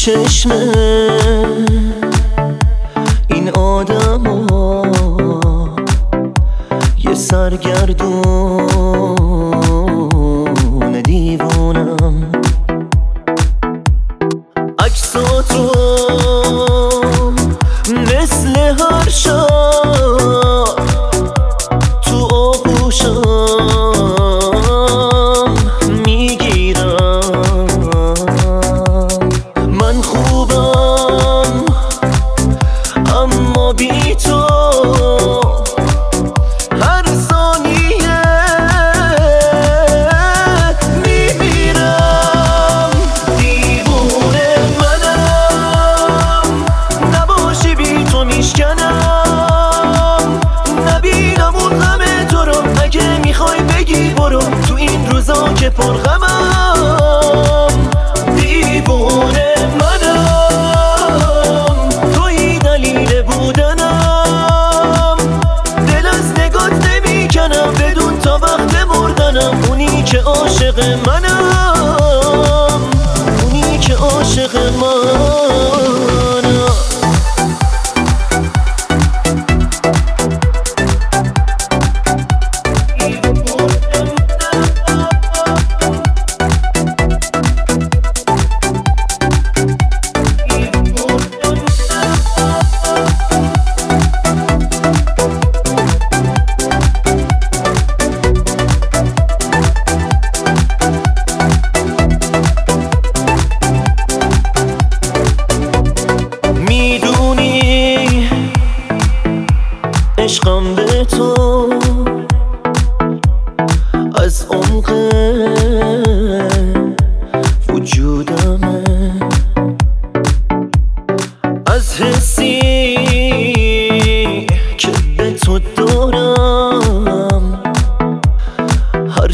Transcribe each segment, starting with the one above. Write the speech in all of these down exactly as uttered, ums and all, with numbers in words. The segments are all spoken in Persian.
چشم این آدما یه سرگردون دیوانم. عکساتو مثل هر شب تو آغوشم میگیرم. من خوبم اما بی تو هر ثانیه میمیرم. دیوونه منم، نباشی بی تو میشکنم. نبینم اون غم تو رو، اگه میخوای بگی برو تو این روزا که پرغمم. دیوونه منم، توی دلیل بودنم. دل از نگات نمیکنم بدون تا وقت مردنم. اونی که عاشق منم، اونی که عاشق منم. عشقم به تو از عمق وجودمه، از حسی که به تو دارم. هر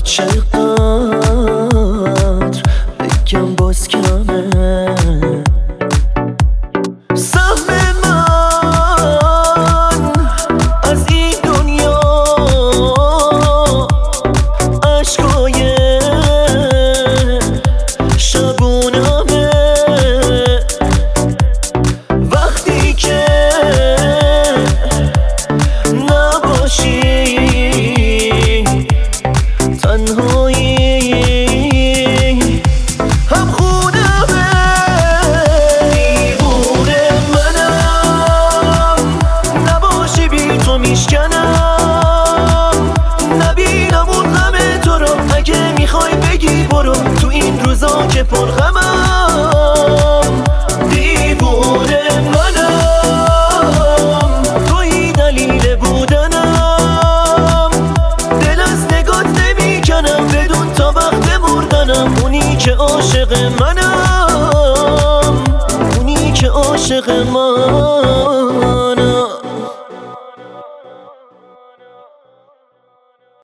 چقدر بگم باز کمه. نبینم اون غم تو رو، اگه میخوای بگی برو تو این روزا که پرغمم. دیوونه منم، توی دلیل بودنم. دل از نگات نمیکنم بدون تا وقت مردنم. اونی که عاشق منم، اونی که عاشق من.